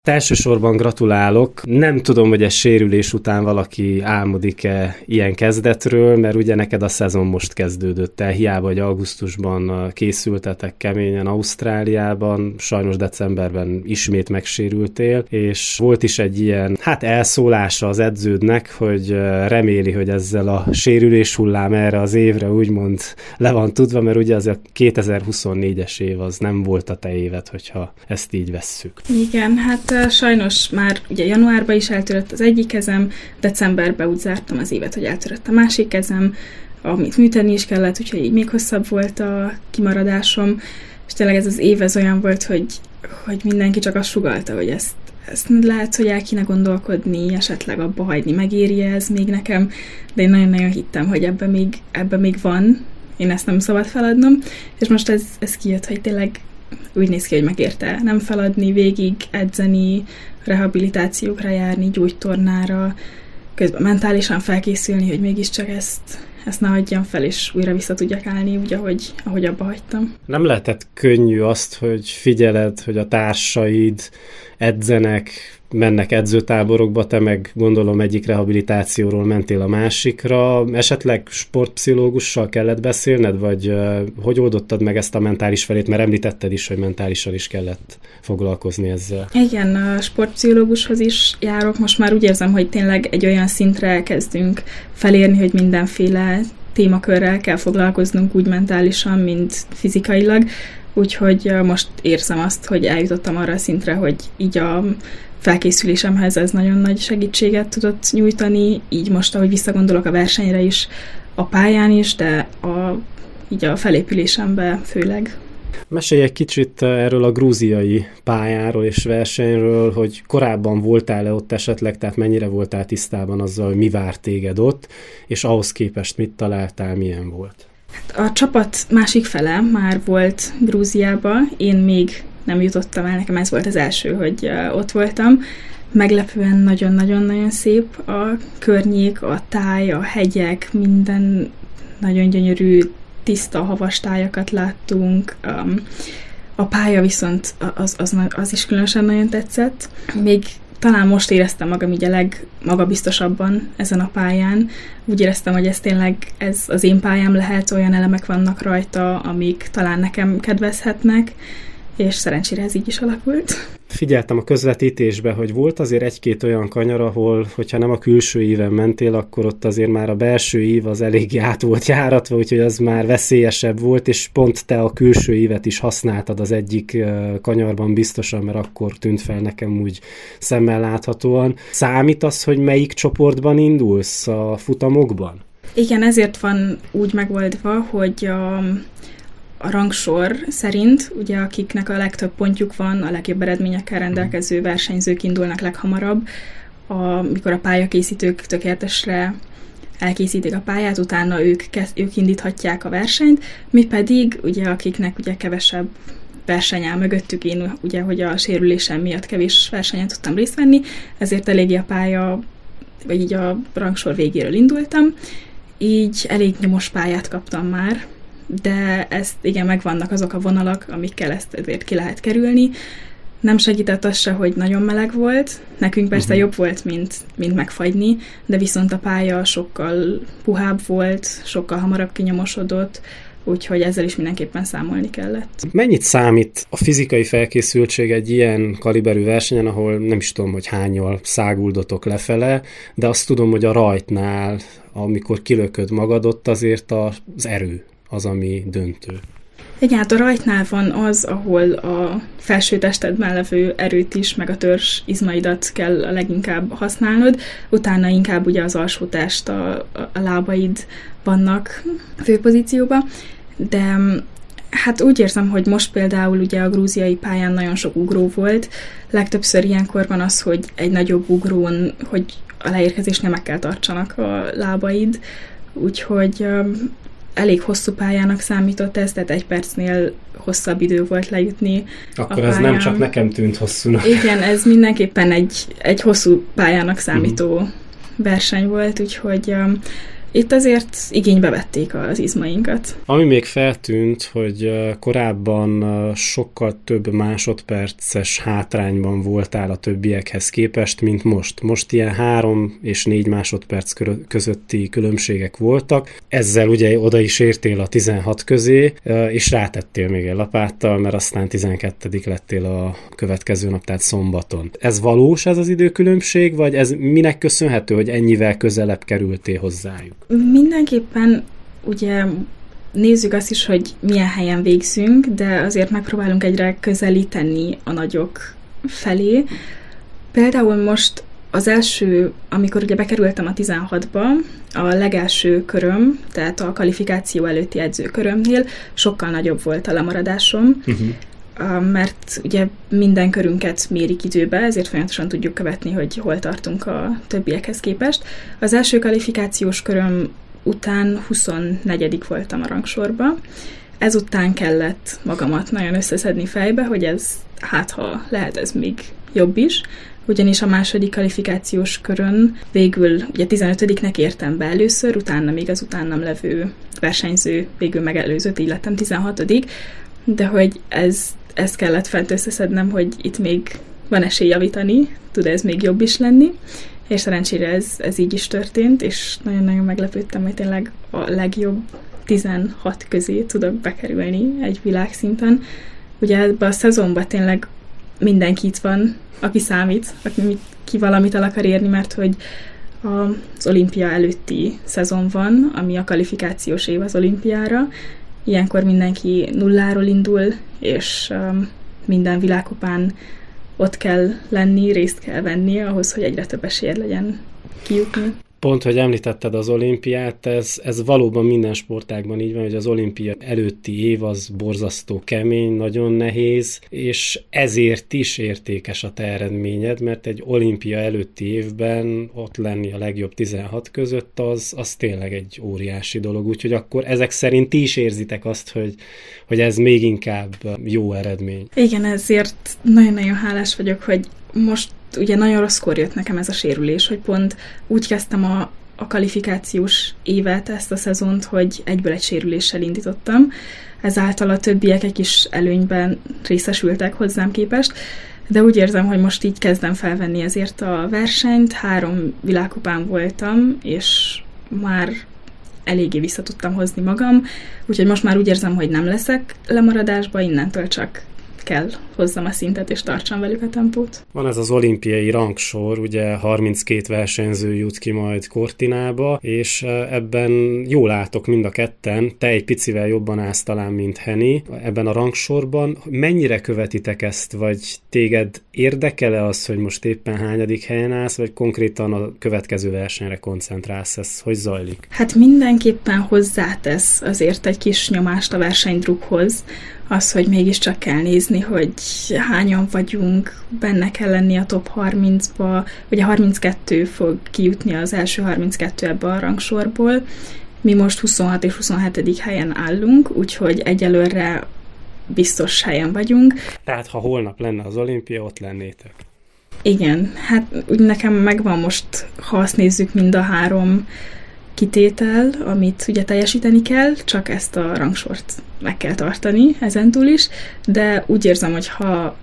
Elsősorban gratulálok. Nem tudom, hogy ez sérülés után valaki álmodik-e ilyen kezdetről, mert ugye neked a szezon most kezdődött el. Hiába, hogy augusztusban készültetek keményen Ausztráliában, sajnos decemberben ismét megsérültél, és volt is egy ilyen, elszólása az edződnek, hogy reméli, hogy ezzel a sérülés hullám erre az évre úgymond le van tudva, mert ugye az a 2024-es év az nem volt a te éved, hogyha ezt így vesszük. Igen, sajnos már ugye januárban is eltörött az egyik kezem, decemberben úgy zártam az évet, hogy eltörött a másik kezem, amit műteni is kellett, úgyhogy így még hosszabb volt a kimaradásom, és tényleg ez az év ez olyan volt, hogy mindenki csak azt sugallta, hogy ezt lehet, hogy el kéne gondolkodni, esetleg abba hagyni, megéri ez még nekem, de én nagyon-nagyon hittem, hogy ebben még van, én ezt nem szabad feladnom, és most ez kijött, hogy tényleg úgy néz ki, hogy megérte nem feladni, végig edzeni, rehabilitációkra járni, gyógytornára, közben mentálisan felkészülni, hogy mégiscsak ezt ne adjam fel, és újra vissza tudjak állni, úgy, ahogy abba hagytam. Nem lehetett könnyű azt, hogy figyeled, hogy a társaid edzenek, mennek edzőtáborokba, te meg gondolom egyik rehabilitációról mentél a másikra. Esetleg sportpszichológussal kellett beszélned, vagy hogy oldottad meg ezt a mentális felét, mert említetted is, hogy mentálisan is kellett foglalkozni ezzel. Igen, a sportpszichológushoz is járok. Most már úgy érzem, hogy tényleg egy olyan szintre kezdünk felérni, hogy mindenféle témakörrel kell foglalkoznunk úgy mentálisan, mint fizikailag. Úgyhogy most érzem azt, hogy eljutottam arra a szintre, hogy így a felkészülésemhez ez nagyon nagy segítséget tudott nyújtani, így most, ahogy visszagondolok a versenyre is, a pályán is, de így a felépülésemben főleg. Mesélj egy kicsit erről a grúziai pályáról és versenyről, hogy korábban voltál-e ott esetleg, tehát mennyire voltál tisztában azzal, hogy mi vár téged ott, és ahhoz képest mit találtál, milyen volt? A csapat másik fele már volt Grúziában, én még nem jutottam el, nekem ez volt az első, hogy ott voltam. Meglepően nagyon-nagyon-nagyon szép a környék, a táj, a hegyek, minden nagyon gyönyörű, tiszta havas tájakat láttunk. A pálya viszont az is különösen nagyon tetszett. Még talán most éreztem magam így a legmagabiztosabban ezen a pályán. Úgy éreztem, hogy ez tényleg az én pályám lehet, olyan elemek vannak rajta, amik talán nekem kedvezhetnek, és szerencsére ez így is alakult. Figyeltem a közvetítésbe, hogy volt azért egy-két olyan kanyar, ahol, hogyha nem a külső íven mentél, akkor ott azért már a belső ív az eléggé át volt járatva, úgyhogy az már veszélyesebb volt, és pont te a külső ívet is használtad az egyik kanyarban biztosan, mert akkor tűnt fel nekem úgy szemmel láthatóan. Számít az, hogy melyik csoportban indulsz a futamokban? Igen, ezért van úgy megoldva, hogy a rangsor szerint, ugye akiknek a legtöbb pontjuk van, a legjobb eredményekkel rendelkező versenyzők indulnak leghamarabb, amikor a pályakészítők tökéletesre elkészítik a pályát, utána ők indíthatják a versenyt, mi pedig, ugye akiknek ugye kevesebb verseny áll mögöttük, én ugye, hogy a sérülésem miatt kevés versenyen tudtam részt venni, ezért eléggé a pálya, vagy így a rangsor végéről indultam, így elég nyomos pályát kaptam már, de igen, megvannak azok a vonalak, amikkel ezt azért ki lehet kerülni. Nem segített az se, hogy nagyon meleg volt. Nekünk persze jobb volt, mint megfagyni, de viszont a pálya sokkal puhább volt, sokkal hamarabb kinyomosodott, úgyhogy ezzel is mindenképpen számolni kellett. Mennyit számít a fizikai felkészültség egy ilyen kaliberű versenyen, ahol nem is tudom, hogy hánnyal száguldotok lefele, de azt tudom, hogy a rajtnál, amikor kilököd magad, ott azért az erő az, ami döntő. Igen, hát a rajtnál van az, ahol a felső testedben levő erőt is, meg a törzs izmaidat kell a leginkább használnod, utána inkább ugye az alsó test, a lábaid vannak főpozícióban, de hát úgy érzem, hogy most például ugye a grúziai pályán nagyon sok ugró volt, legtöbbször ilyenkor van az, hogy egy nagyobb ugrón, hogy a leérkezésnél meg kell tartsanak a lábaid, úgyhogy elég hosszú pályának számított ez, tehát 1 percnél hosszabb idő volt lejutni. Akkor ez nem csak nekem tűnt hosszúnak. Igen, ez mindenképpen egy hosszú pályának számító verseny volt, úgyhogy Itt azért igénybe vették az izmainkat. Ami még feltűnt, hogy korábban sokkal több másodperces hátrányban voltál a többiekhez képest, mint most. Most ilyen 3 és 4 másodperc közötti különbségek voltak. Ezzel ugye oda is értél a 16 közé, és rátettél még egy lapáttal, mert aztán 12. lettél a következő nap, tehát szombaton. Ez valós ez az időkülönbség, vagy ez minek köszönhető, hogy ennyivel közelebb kerültél hozzájuk? Mindenképpen ugye nézzük azt is, hogy milyen helyen végzünk, de azért megpróbálunk egyre közelíteni a nagyok felé. Például most az első, amikor ugye bekerültem a 16-ba, a legelső köröm, tehát a kvalifikáció előtti edzőkörömnél sokkal nagyobb volt a lemaradásom, mert ugye minden körünket mérik időbe, ezért folyamatosan tudjuk követni, hogy hol tartunk a többiekhez képest. Az első kvalifikációs köröm után 24. voltam a rangsorba. Ezután kellett magamat nagyon összeszedni fejbe, hogy ez, hát ha lehet, ez még jobb is, ugyanis a második kvalifikációs körön végül ugye 15-nek értem be először, utána még az utánam levő versenyző végül megelőzött, így lettem 16. De hogy ez kellett fent összeszednem, hogy itt még van esély javítani, tud ez még jobb is lenni, és szerencsére ez így is történt, és nagyon-nagyon meglepődtem, hogy tényleg a legjobb 16 közé tudok bekerülni egy világszinten. Ugye ebben a szezonban tényleg mindenki itt van, aki számít, aki valamit el akar érni, mert hogy az olimpia előtti szezon van, ami a kvalifikációs év az olimpiára. Ilyenkor mindenki nulláról indul, és minden világkupán ott kell lenni, részt kell venni ahhoz, hogy egyre több esélyed legyen kijutni. Pont, hogy említetted az olimpiát, ez valóban minden sportágban így van, hogy az olimpia előtti év az borzasztó kemény, nagyon nehéz, és ezért is értékes a te eredményed, mert egy olimpia előtti évben ott lenni a legjobb 16 között, az tényleg egy óriási dolog, úgyhogy akkor ezek szerint ti is érzitek azt, hogy ez még inkább jó eredmény. Igen, ezért nagyon-nagyon hálás vagyok, hogy most ugye nagyon rosszkor jött nekem ez a sérülés, hogy pont úgy kezdtem a kvalifikációs évet, ezt a szezont, hogy egyből egy sérüléssel indítottam. Ezáltal a többiek egy kis előnyben részesültek hozzám képest, de úgy érzem, hogy most így kezdem felvenni ezért a versenyt. 3 világkupán voltam, és már eléggé vissza tudtam hozni magam, úgyhogy most már úgy érzem, hogy nem leszek lemaradásba, innentől csak kell hozzam a szintet, és tartsam velük a tempót. Van ez az olimpiai rangsor, ugye 32 versenyző jut ki majd Cortinába, és ebben jól álltok mind a ketten, te egy picivel jobban állsz talán, mint Henny ebben a rangsorban. Mennyire követitek ezt, vagy téged érdekel-e az, hogy most éppen hányadik helyen állsz, vagy konkrétan a következő versenyre koncentrálsz? Ez hogy zajlik? Hát mindenképpen hozzátesz azért egy kis nyomást a versenydrukhoz, az, hogy mégiscsak kell nézni, hogy hányan vagyunk, benne kell lenni a top 30-ba, ugye 32 fog kijutni az első 32 ebbe a rangsorból, mi most 26 és 27. helyen állunk, úgyhogy egyelőre biztos helyen vagyunk. Tehát ha holnap lenne az olimpia, ott lennétek? Igen, hát úgy nekem megvan most, ha azt nézzük, mind a 3 kitétel, amit ugye teljesíteni kell, csak ezt a rangsort meg kell tartani ezentúl is, de úgy érzem, hogy ha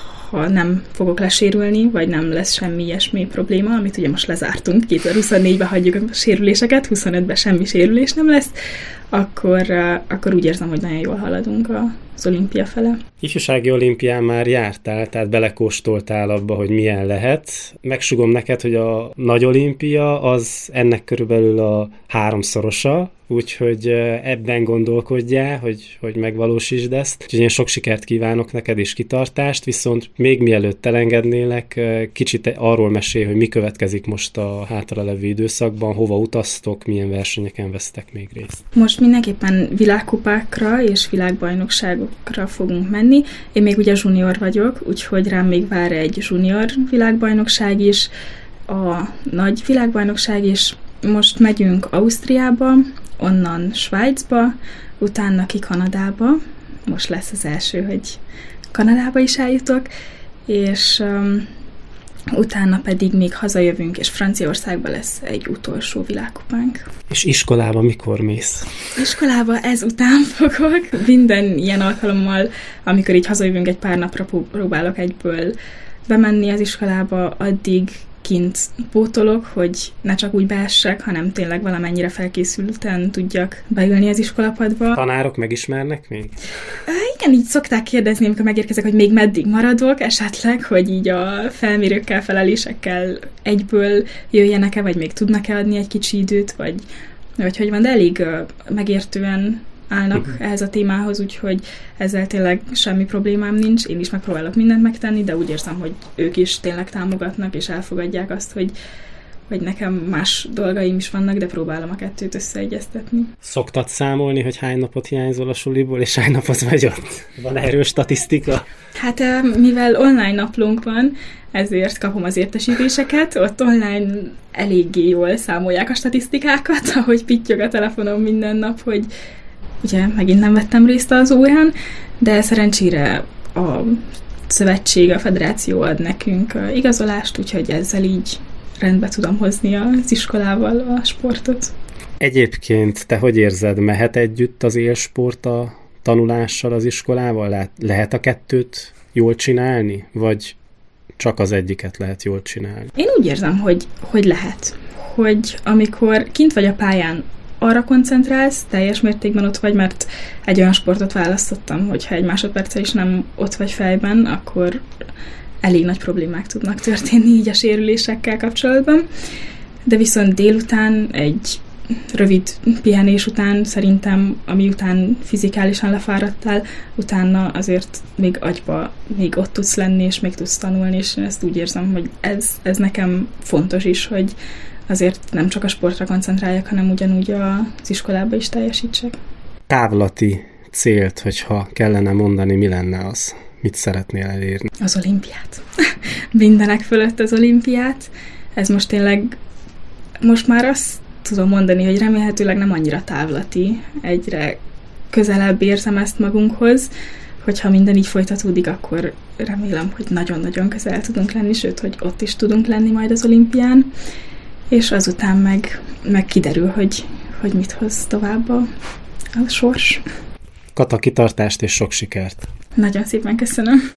nem fogok lesérülni, vagy nem lesz semmi ilyesmi probléma, amit ugye most lezártunk, 2024-ben hagyjuk a sérüléseket, 25-ben semmi sérülés nem lesz, akkor úgy érzem, hogy nagyon jól haladunk az olimpia fele. Ifjúsági olimpián már jártál, tehát belekóstoltál abba, hogy milyen lehet. Megsugom neked, hogy a nagy olimpia az ennek körülbelül a 3-szorosa, úgyhogy ebben gondolkodjál, hogy megvalósítsd ezt. Úgyhogy én sok sikert kívánok neked és kitartást, viszont még mielőtt elengednélek, kicsit arról mesélj, hogy mi következik most a hátralevő időszakban, hova utaztok, milyen versenyeken vesztek még részt. Most mindenképpen világkupákra és világbajnokságokra fogunk menni. Én még ugye junior vagyok, úgyhogy rám még vár egy junior világbajnokság is, a nagy világbajnokság is. Most megyünk Ausztriába, onnan Svájcba, utána ki Kanadába. Most lesz az első, hogy Kanadába is eljutok, és utána pedig még hazajövünk, és Franciaországban lesz egy utolsó világkupánk. És iskolába mikor mész? Iskolába ezután fogok. Minden ilyen alkalommal, amikor így hazajövünk egy pár napra, próbálok egyből bemenni az iskolába, addig kint pótolok, hogy ne csak úgy beessek, hanem tényleg valamennyire felkészülten tudjak beülni az iskolapadba. Tanárok megismernek még? Igen, így szokták kérdezni, amikor megérkezek, hogy még meddig maradok, esetleg, hogy így a felmérőkkel, felelésekkel egyből jöjjenek-e, vagy még tudnak-e adni egy kicsi időt, vagy hogy van, de elég megértően állnak ehhez a témához, úgyhogy ezzel tényleg semmi problémám nincs. Én is megpróbálok mindent megtenni, de úgy érzem, hogy ők is tényleg támogatnak, és elfogadják azt, hogy nekem más dolgaim is vannak, de próbálom a kettőt összeegyeztetni. Szoktad számolni, hogy hány napot hiányzol a suliból, és hány napot vagy ott? Van erről statisztika? Hát mivel online naplónk van, ezért kapom az értesítéseket. Ott online eléggé jól számolják a statisztikákat, ahogy pittyog a telefonom minden nap, hogy ugye megint nem vettem részt az órán, de szerencsére a szövetség, a federáció ad nekünk igazolást, úgyhogy ezzel így rendbe tudom hozni az iskolával a sportot. Egyébként te hogy érzed, mehet együtt az élsport a tanulással az iskolával? Lehet a kettőt jól csinálni, vagy csak az egyiket lehet jól csinálni? Én úgy érzem, hogy lehet. Hogy amikor kint vagy a pályán, arra koncentrálsz, teljes mértékben ott vagy, mert egy olyan sportot választottam, hogyha egy másodperce is nem ott vagy fejben, akkor elég nagy problémák tudnak történni így a sérülésekkel kapcsolatban. De viszont délután egy rövid pihenés után szerintem, ami után fizikálisan lefáradtál, utána azért még agyba még ott tudsz lenni, és még tudsz tanulni, és ezt úgy érzem, hogy ez nekem fontos is, hogy azért nem csak a sportra koncentráljak, hanem ugyanúgy az iskolába is teljesítsek. Távlati célt, hogyha kellene mondani, mi lenne az? Mit szeretnél elérni? Az olimpiát. Mindenek fölött az olimpiát. Ez most tényleg, most már azt tudom mondani, hogy remélhetőleg nem annyira távlati. Egyre közelebb érzem ezt magunkhoz, hogyha minden így folytatódik, akkor remélem, hogy nagyon-nagyon közel tudunk lenni, sőt, hogy ott is tudunk lenni majd az olimpián. És azután meg kiderül, hogy mit hoz tovább a sors. Kata, kitartást és sok sikert! Nagyon szépen köszönöm!